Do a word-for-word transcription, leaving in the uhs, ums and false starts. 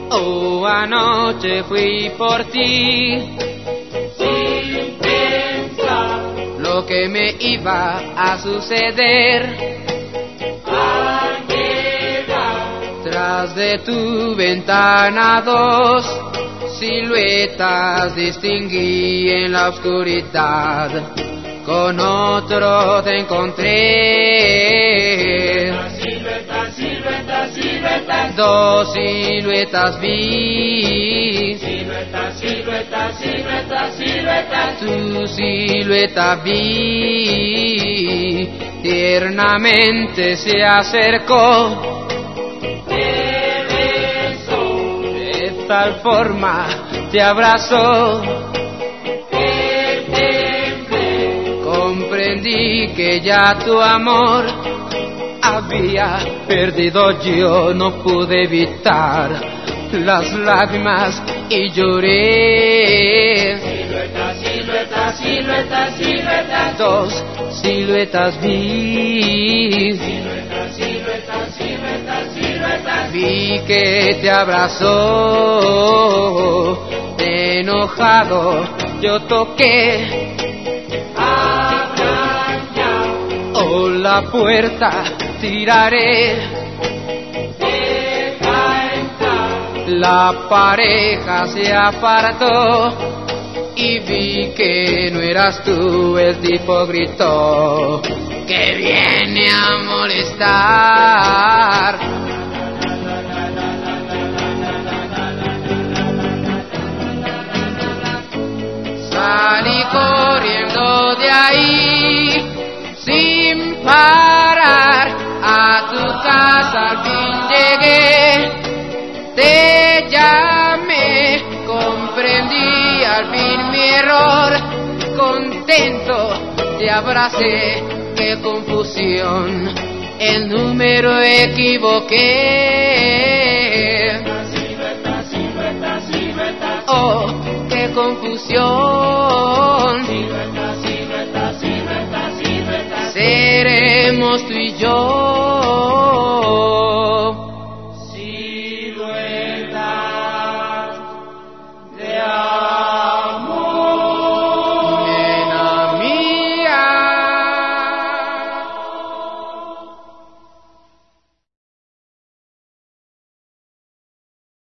Oh, anoche fui por ti, sin pensar lo que me iba a suceder. al llegar. Tras de tu ventana dos siluetas distinguí en la oscuridad. Con otro te encontré. Siluetas, siluetas, siluetas, Dos siluetas vi. siluetas, siluetas, siluetas, siluetas. Tu silueta vi. Tiernamente se acercó. Te besó, De tal forma te abrazó. te temblé. Comprendí que ya tu amor había perdido. Yo no pude evitar las lágrimas y lloré. Siluetas, siluetas, siluetas, siluetas. Dos siluetas vi. Siluetas, siluetas, siluetas, siluetas. Vi que te abrazó. Enojado yo toqué. Abran ya, Oh, la puerta tiraré. deja entrar. La pareja se apartó y vi que no eras tú. El tipo gritó que viene a molestar. Salí corriendo de ahí sin parar. A tu casa al fin llegué. Te llamé, comprendí al fin mi error. Contento te abracé, qué confusión, el número equivoqué. Siluetas, siluetas, siluetas. Oh, qué confusión. Siluetas, siluetas, siluetas, siluetas. Seremos tú y yo.